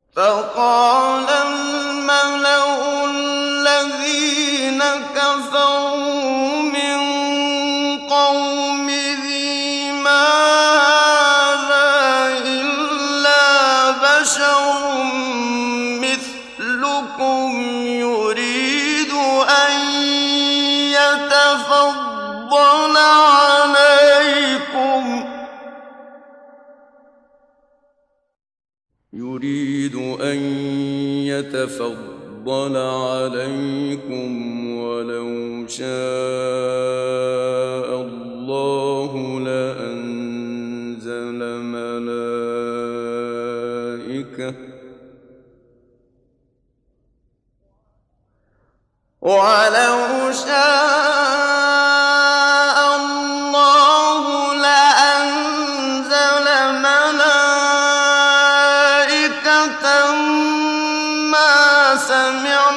فقال الملأ الذين كفروا من قومه ما هذا إلا بشر مثلكم يريد أن يتفضل عليكم ولو شاء الله لأنزل ملائكة ما سمعنا